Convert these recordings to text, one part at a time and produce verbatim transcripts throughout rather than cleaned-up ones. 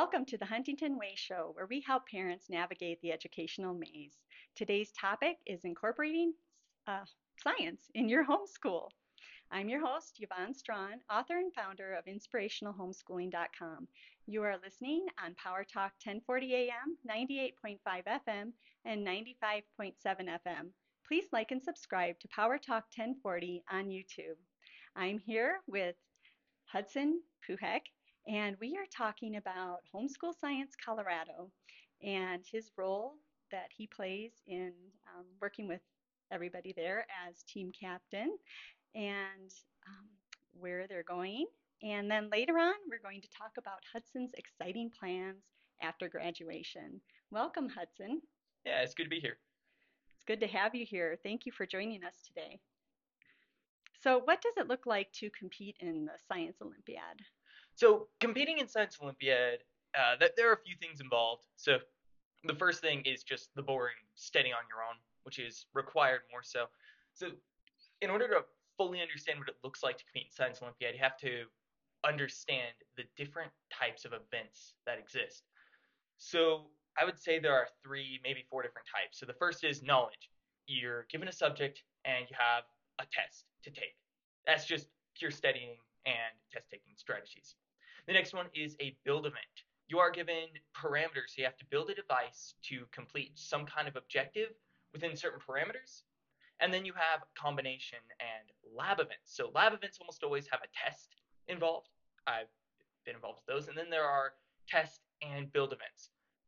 Welcome to the Huntington Way Show, where we help parents navigate the educational maze. Today's topic is incorporating uh, science in your homeschool. I'm your host, Yvonne Strawn, author and founder of inspirational homeschooling dot com. You are listening on Power Talk ten forty A M, ninety-eight point five F M, and ninety-five point seven F M. Please like and subscribe to Power Talk ten forty on YouTube. I'm here with Hudson Puhek, and we are talking about Homeschool Science Colorado and his role that he plays in um, working with everybody there as team captain and um, where they're going. And then later on, we're going to talk about Hudson's exciting plans after graduation. Welcome, Hudson. Yeah, it's good to be here. It's good to have you here. Thank you for joining us today. So, what does it look like to compete in the Science Olympiad? So, competing in Science Olympiad, uh, th- there are a few things involved. So, the first thing is just the boring studying on your own, which is required more so. So, in order to fully understand what it looks like to compete in Science Olympiad, you have to understand the different types of events that exist. So, I would say there are three, maybe four different types. So, the first is knowledge. You're given a subject and you have a test to take. That's just pure studying and test taking strategies. The next one is a build event. You are given parameters, so you have to build a device to complete some kind of objective within certain parameters. And then you have combination and lab events. So lab events almost always have a test involved. I've been involved with those. And then there are test and build events.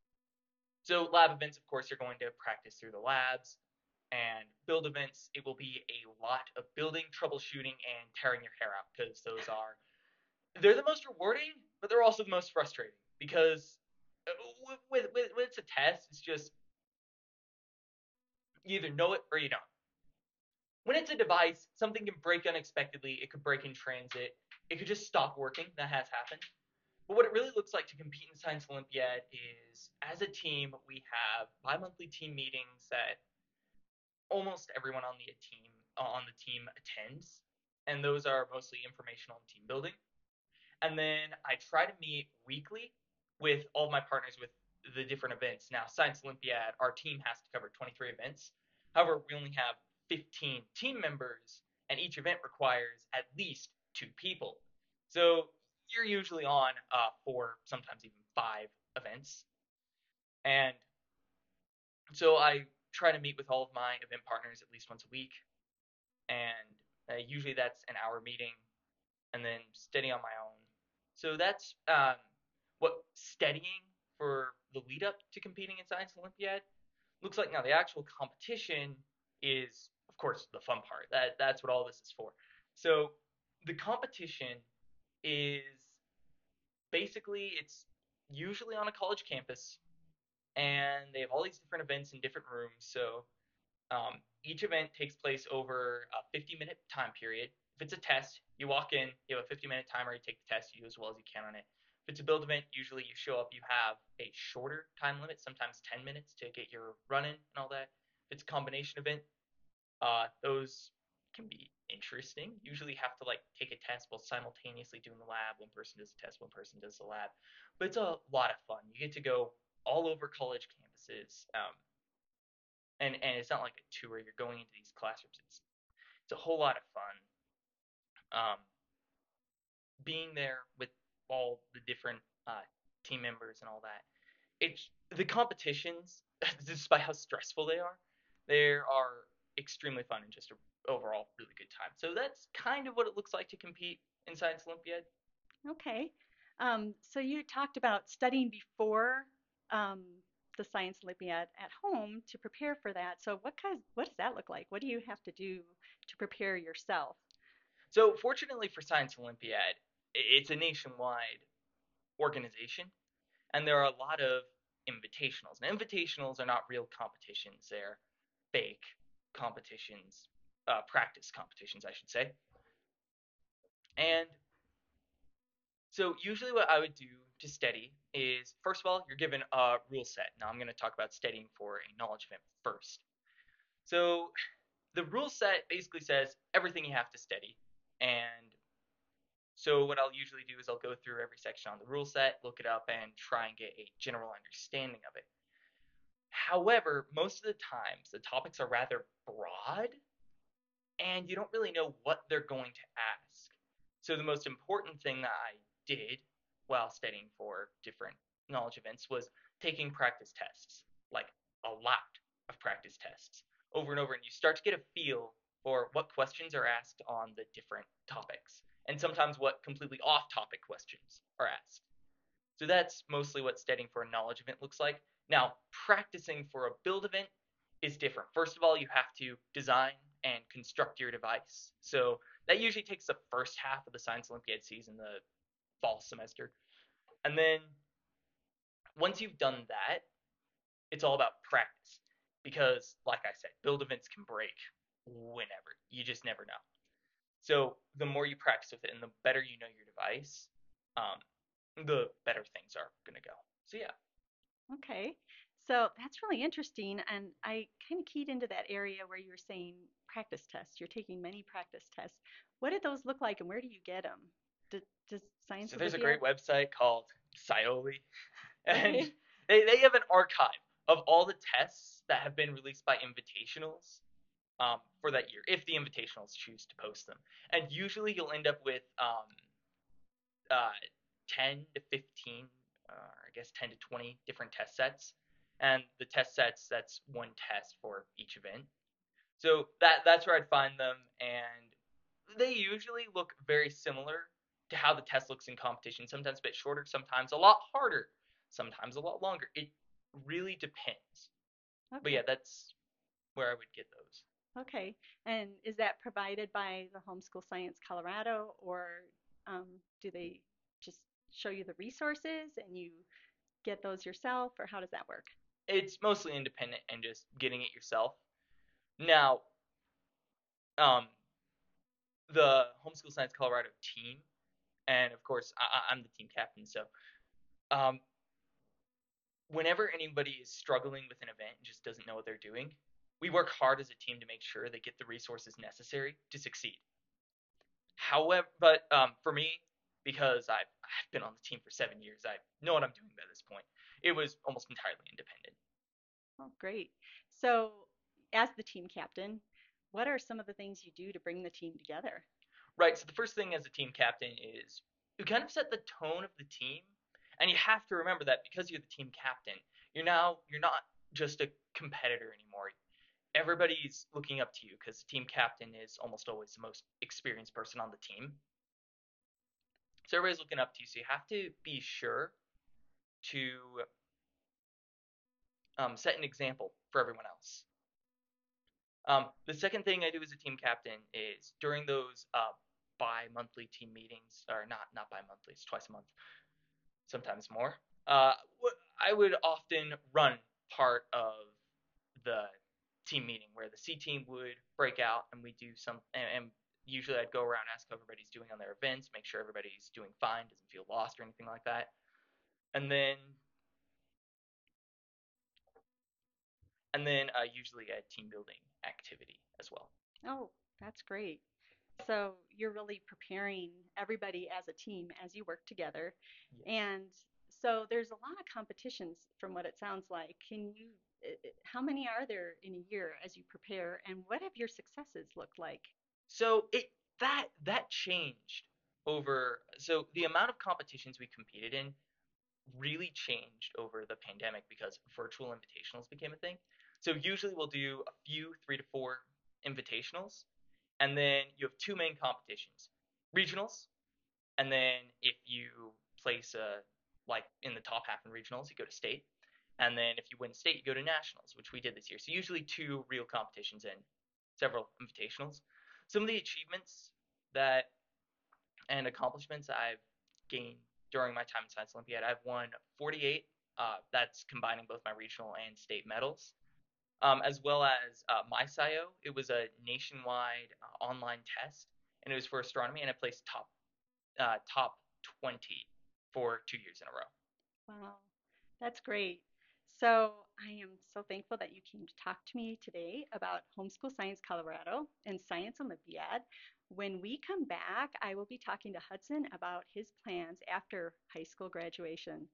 So lab events, of course, you're going to practice through the labs. And build events, it will be a lot of building, troubleshooting, and tearing your hair out because those are they're the most rewarding, but they're also the most frustrating because uh, with, with, with it's a test, it's just you either know it or you don't. When it's a device, something can break unexpectedly. It could break in transit. It could just stop working. That has happened. But what it really looks like to compete in Science Olympiad is, as a team, we have bi-monthly team meetings that almost everyone on the team on the team attends, and those are mostly informational and team building. And then I try to meet weekly with all of my partners with the different events. Now, Science Olympiad, our team has to cover twenty-three events. However, we only have fifteen team members, and each event requires at least two people. So you're usually on uh, four, sometimes even five events. And so I try to meet with all of my event partners at least once a week. And uh, usually that's an hour meeting and then study on my own. So that's um, what studying for the lead up to competing in Science Olympiad looks like. Now, the actual competition is, of course, the fun part. That that's what all this is for. So the competition is basically it's usually on a college campus, and they have all these different events in different rooms. So um, each event takes place over a fifty minute time period. If it's a test, you walk in, you have a fifty minute timer, you take the test, you do as well as you can on it. If it's a build event, usually you show up, you have a shorter time limit, sometimes ten minutes to get your run in and all that. If it's a combination event, uh, those can be interesting. Usually you have to like take a test while simultaneously doing the lab. One person does the test, one person does the lab. But it's a lot of fun. You get to go all over college campuses. Um, and and it's not like a tour. You're going into these classrooms. It's it's a whole lot of fun. Um, being there with all the different uh, team members and all that. It's the competitions, despite how stressful they are, they are extremely fun and just a overall really good time. So that's kind of what it looks like to compete in Science Olympiad. Okay. Um, so you talked about studying before um, the Science Olympiad at home to prepare for that. So what kind, what does that look like? What do you have to do to prepare yourself? So fortunately for Science Olympiad, it's a nationwide organization, and there are a lot of invitationals. And invitationals are not real competitions; they're fake competitions, uh, practice competitions, I should say. And so usually what I would do to study is first of all, you're given a rule set. Now I'm going to talk about studying for a knowledge event first. So the rule set basically says everything you have to study, and So what I'll usually do is I'll go through every section on the rule set, look it up, and try and get a general understanding of it. However, most of the times the topics are rather broad and you don't really know what they're going to ask. So the most important thing that I did while studying for different knowledge events was taking practice tests, like a lot of practice tests over and over, and you start to get a feel for what questions are asked on the different topics, and sometimes what completely off-topic questions are asked. So that's mostly what studying for a knowledge event looks like. Now, practicing for a build event is different. First of all, you have to design and construct your device. So that usually takes the first half of the Science Olympiad season, the fall semester. And then once you've done that, it's all about practice. Because, like I said, build events can break whenever. You just never know. So the more you practice with it and the better you know your device, um, the better things are going to go. So yeah. Okay. So that's really interesting. And I kind of keyed into that area where you were saying practice tests. You're taking many practice tests. What did those look like and where do you get them? Does, does Science So there's a Olympiad? great website called Scioli, and Okay. they, they have an archive of all the tests that have been released by invitationals um, for that year, if the invitationals choose to post them. And usually you'll end up with um, uh, ten to fifteen, uh, or I guess ten to twenty different test sets. And the test sets, that's one test for each event. So that that's where I'd find them, and they usually look very similar to how the test looks in competition. Sometimes a bit shorter, sometimes a lot harder, sometimes a lot longer. It really depends. But yeah, Okay. that's where I would get those. Okay. And is that provided by the Homeschool Science Colorado or um, do they just show you the resources and you get those yourself or how does that work? It's mostly independent and just getting it yourself. Now, um, the Homeschool Science Colorado team, and of course I, I'm the team captain, so um, whenever anybody is struggling with an event and just doesn't know what they're doing, we work hard as a team to make sure they get the resources necessary to succeed. However, but um, for me, because I've, I've been on the team for seven years, I know what I'm doing by this point. It was almost entirely independent. Oh, great. So, as the team captain, what are some of the things you do to bring the team together? Right, so the first thing as a team captain is you kind of set the tone of the team, and you have to remember that because you're the team captain, you're now you're not just a competitor anymore. Everybody's looking up to you because the team captain is almost always the most experienced person on the team. So everybody's looking up to you. So you have to be sure to um, set an example for everyone else. Um, the second thing I do as a team captain is during those uh, bi-monthly team meetings, or not not bi-monthly, it's twice a month, sometimes more. Uh, I would often run part of the team meeting where the C team would break out and we do some, and, and usually I'd go around ask how everybody's doing on their events, make sure everybody's doing fine, doesn't feel lost or anything like that, and then and then uh, usually a team building activity as well. Oh, that's great. So, you're really preparing everybody as a team as you work together. Yes. And so, there's a lot of competitions from what it sounds like. Can you, uh, uh, how many are there in a year as you prepare, and what have your successes looked like? So it that that changed over. So the amount of competitions we competed in really changed over the pandemic because virtual invitationals became a thing. So usually we'll do a few, three to four invitationals, and then you have two main competitions: regionals, and then if you place a like in the top half in regionals, you go to state, and then if you win state, you go to nationals, which we did this year. So usually two real competitions and several invitationals. Some of the achievements that and accomplishments I've gained during my time in Science Olympiad, I've won forty-eight. Uh, that's combining both my regional and state medals, um, as well as uh, MyScio. It was a nationwide uh, online test, and it was for astronomy, and I placed top uh, top twenty for two years in a row. Wow, that's great. So, I am so thankful that you came to talk to me today about Homeschool Science Colorado and Science Olympiad. When we come back, I will be talking to Hudson about his plans after high school graduation.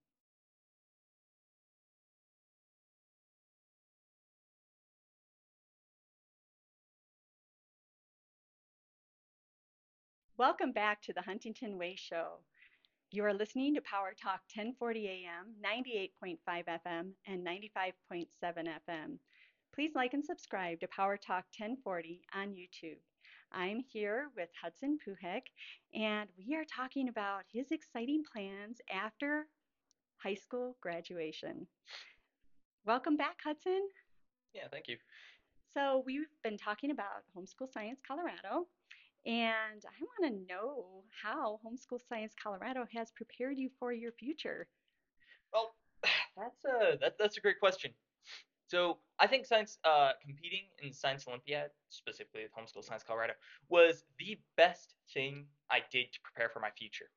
Welcome back to the Huntington Way Show. You are listening to Power Talk ten forty A M, ninety-eight point five F M, and ninety-five point seven F M. Please like and subscribe to Power Talk ten forty on YouTube. I'm here with Hudson Puhek, and we are talking about his exciting plans after high school graduation. Welcome back, Hudson. Yeah, thank you. So, we've been talking about Homeschool Science Colorado, and I want to know how Homeschool Science Colorado has prepared you for your future. Well, that's a that, that's a great question. So I think science, uh, competing in Science Olympiad, specifically with Homeschool Science Colorado, was the best thing I did to prepare for my future.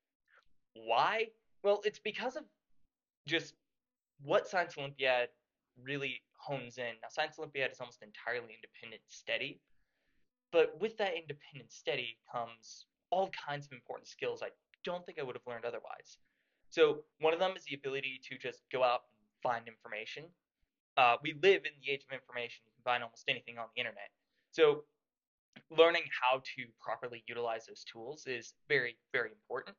Why? Well, it's because of just what Science Olympiad really hones in. Now, Science Olympiad is almost entirely independent study, but with that independent study comes all kinds of important skills I don't think I would have learned otherwise. So one of them is the ability to just go out and find information. Uh, we live in the age of information. You can find almost anything on the internet. So learning how to properly utilize those tools is very, very important.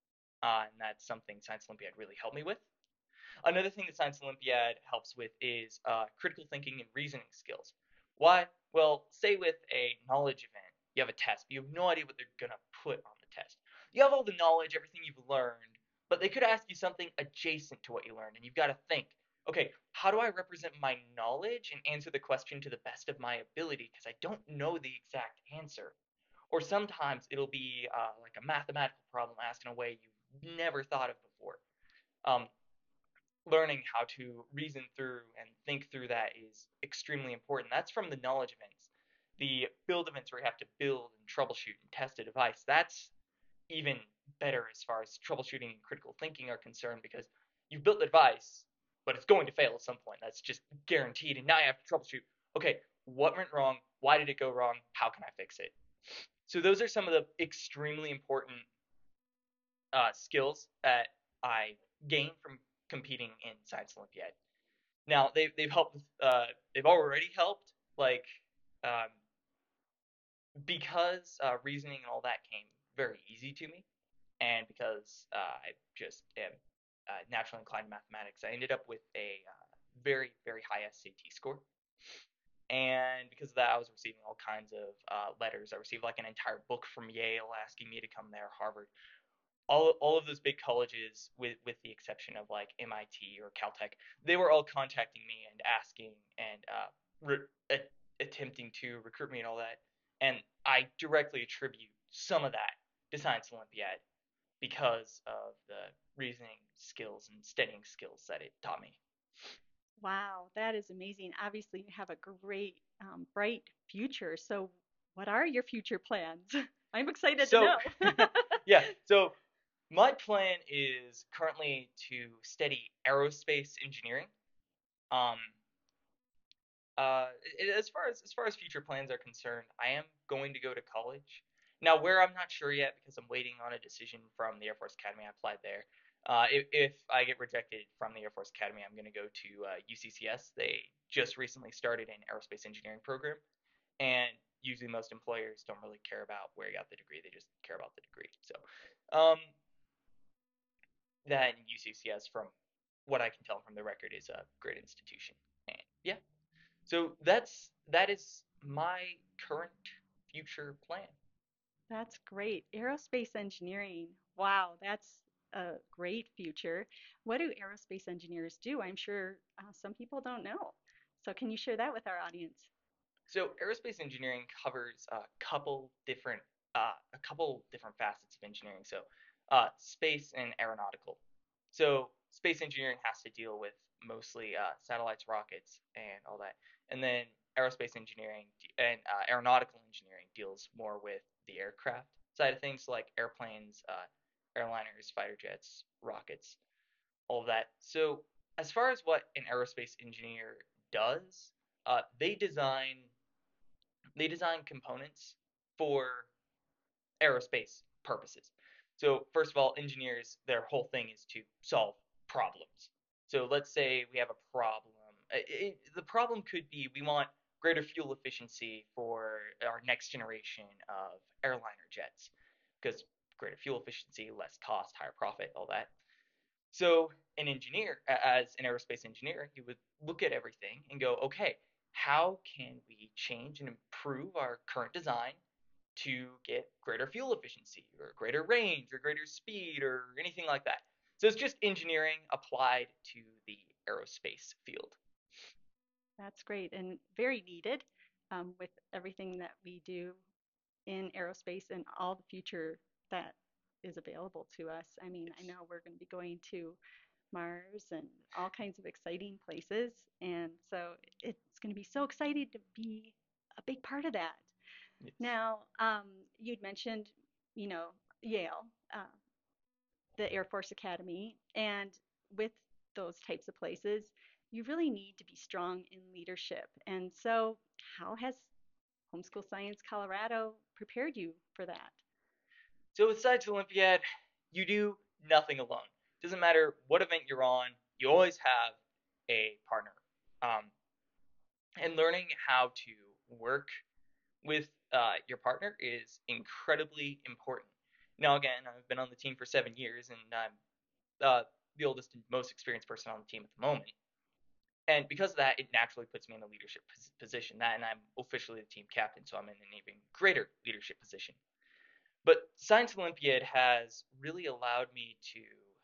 Uh, and that's something Science Olympiad really helped me with. Another thing that Science Olympiad helps with is uh, critical thinking and reasoning skills. Why? Well, say with a knowledge event, you have a test, but you have no idea what they're going to put on the test. You have all the knowledge, everything you've learned, but they could ask you something adjacent to what you learned, and you've got to think, okay, how do I represent my knowledge and answer the question to the best of my ability because I don't know the exact answer? Or sometimes it'll be uh, like a mathematical problem asked in a way you've never thought of before. Um, Learning how to reason through and think through that is extremely important. That's from the knowledge events. The build events where you have to build and troubleshoot and test a device, that's even better as far as troubleshooting and critical thinking are concerned because you've built the device, but it's going to fail at some point. That's just guaranteed. And now you have to troubleshoot. Okay, what went wrong? Why did it go wrong? How can I fix it? So those are some of the extremely important uh, skills that I gained from competing in Science Olympiad. Now they've they've helped. Uh, they've already helped. Like um, because uh, reasoning and all that came very easy to me, and because uh, I just am uh, naturally inclined to mathematics, I ended up with a uh, very very high S A T score. And because of that, I was receiving all kinds of uh, letters. I received like an entire book from Yale asking me to come there, Harvard, all all of those big colleges, with with the exception of like M I T or Caltech, they were all contacting me and asking and uh, re- a- attempting to recruit me and all that. And I directly attribute some of that to Science Olympiad because of the reasoning skills and studying skills that it taught me. Wow, that is amazing. Obviously, you have a great, um, bright future. So, what are your future plans? I'm excited to So, know. yeah, so my plan is currently to study aerospace engineering. Um, Uh, as far as as far as future plans are concerned, I am going to go to college. Now, where I'm not sure yet because I'm waiting on a decision from the Air Force Academy. I applied there. Uh, if, if I get rejected from the Air Force Academy, I'm going to go to uh, U C C S. They just recently started an aerospace engineering program, and usually most employers don't really care about where you got the degree; they just care about the degree. So, um, that U C C S, from what I can tell from the record, is a great institution. And yeah, so that's that is my current future plan. That's great. Aerospace engineering. Wow, that's a great future. What do aerospace engineers do? I'm sure uh, some people don't know. So, can you share that with our audience? So aerospace engineering covers a couple different uh, a couple different facets of engineering. So uh, space and aeronautical. So space engineering has to deal with mostly uh, satellites, rockets, and all that. And then aerospace engineering and uh, aeronautical engineering deals more with the aircraft side of things, like airplanes, uh, airliners, fighter jets, rockets, all of that. So as far as what an aerospace engineer does, uh, they design they design components for aerospace purposes. So first of all, engineers, their whole thing is to solve problems. So let's say we have a problem. It, it, the problem could be we want greater fuel efficiency for our next generation of airliner jets, because greater fuel efficiency, less cost, higher profit, all that. So an engineer, as an aerospace engineer, he would look at everything and go, okay, how can we change and improve our current design to get greater fuel efficiency or greater range or greater speed or anything like that? So it's just engineering applied to the aerospace field. That's great and very needed um, with everything that we do in aerospace and all the future that is available to us. I mean, I Yes. know we're going to be going to Mars and all kinds of exciting places, and so it's going to be so exciting to be a big part of that. Yes. Now, um, you'd mentioned, you know, Yale, uh, the Air Force Academy, and with those types of places, you really need to be strong in leadership. And so, how has Homeschool Science Colorado prepared you for that? So with Science Olympiad, you do nothing alone. Doesn't matter what event you're on, you always have a partner. Um, and learning how to work with uh, your partner is incredibly important. Now, again, I've been on the team for seven years, and I'm uh, the oldest and most experienced person on the team at the moment. And because of that, it naturally puts me in a leadership position. That, and I'm officially the team captain, so I'm in an even greater leadership position. But Science Olympiad has really allowed me to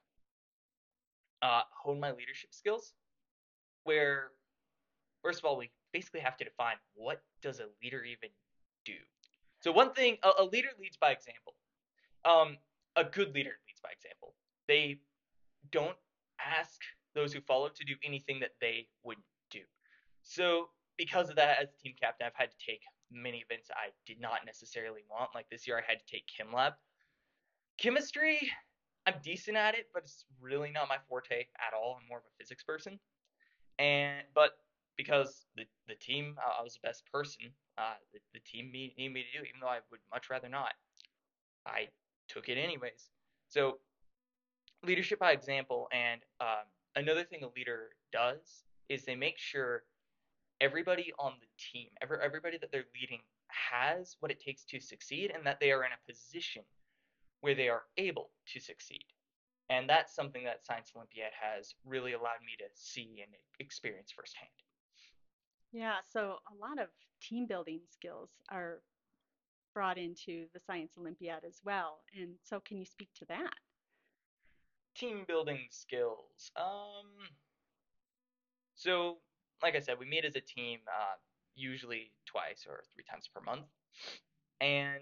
uh, hone my leadership skills. Where, first of all, we basically have to define what does a leader even do. So one thing, a, a leader leads by example. Um, a good leader leads by example. They don't ask those who follow to do anything that they wouldn't do. So because of that, as team captain, I've had to take many events I did not necessarily want. Like this year, I had to take Chem Lab. Chemistry, I'm decent at it, but it's really not my forte at all. I'm more of a physics person. And but because the the team, uh, I was the best person. Uh, the, the team needed me to do, it, even though I would much rather not. I took it anyways. So leadership by example, and um, another thing a leader does is they make sure everybody on the team, every, everybody that they're leading, has what it takes to succeed, and that they are in a position where they are able to succeed. And that's something that Science Olympiad has really allowed me to see and experience firsthand. Yeah, so a lot of team building skills are brought into the Science Olympiad as well. And so, can you speak to that? Team building skills. Um, so like I said, we meet as a team uh, usually twice or three times per month, and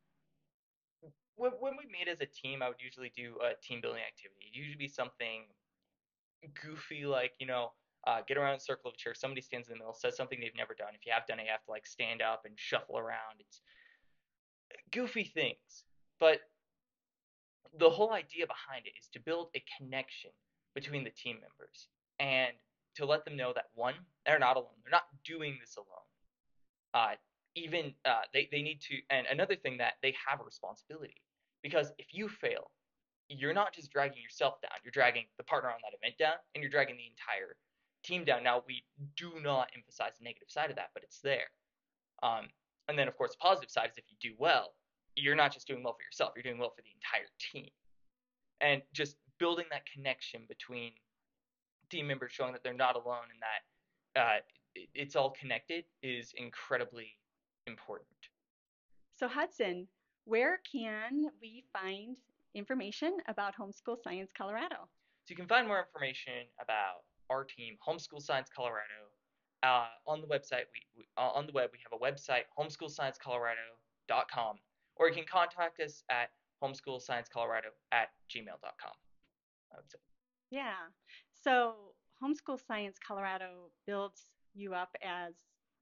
when, when we meet as a team, I would usually do a team building activity. It'd usually be something goofy, like you know, uh, get around a circle of a chair. Somebody stands in the middle, says something they've never done. If you have done it, you have to like stand up and shuffle around. It's goofy things, but the whole idea behind it is to build a connection between the team members and to let them know that one, they're not alone. They're not doing this alone. Uh, even uh, they they need to, and another thing that they have a responsibility, because if you fail, you're not just dragging yourself down. You're dragging the partner on that event down, and you're dragging the entire team down. Now we do not emphasize the negative side of that, but it's there. Um, and then of course the positive side is if you do well, you're not just doing well for yourself. You're doing well for the entire team, and just building that connection between team members, showing that they're not alone and that uh, it's all connected, is incredibly important. So, Hudson, where can we find information about Homeschool Science Colorado? So you can find more information about our team, Homeschool Science Colorado, uh, on the website. We, we uh, on the web we have a website, homeschool science colorado dot com, or you can contact us at homeschoolsciencecolorado at gmail dot com. I would say. Yeah. So, Homeschool Science Colorado builds you up as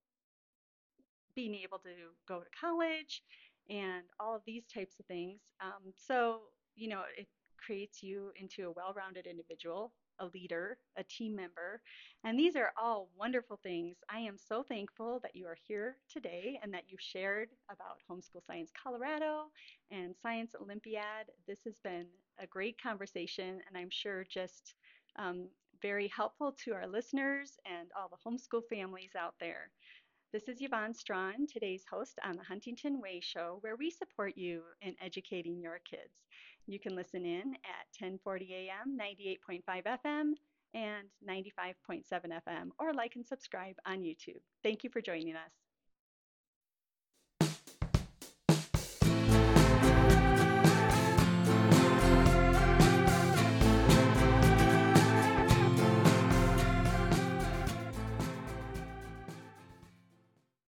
being able to go to college and all of these types of things. Um, so, you know, it creates you into a well rounded individual. a leader, a team member. And these are all wonderful things. I am so thankful that you are here today and that you shared about Homeschool Science Colorado and Science Olympiad. This has been a great conversation, and I'm sure just um, very helpful to our listeners and all the homeschool families out there. This is Yvonne Strawn, today's host on the Huntington Way Show, where we support you in educating your kids. You can listen in at ten forty a m, ninety-eight point five F M, and ninety-five point seven F M, or like and subscribe on YouTube. Thank you for joining us.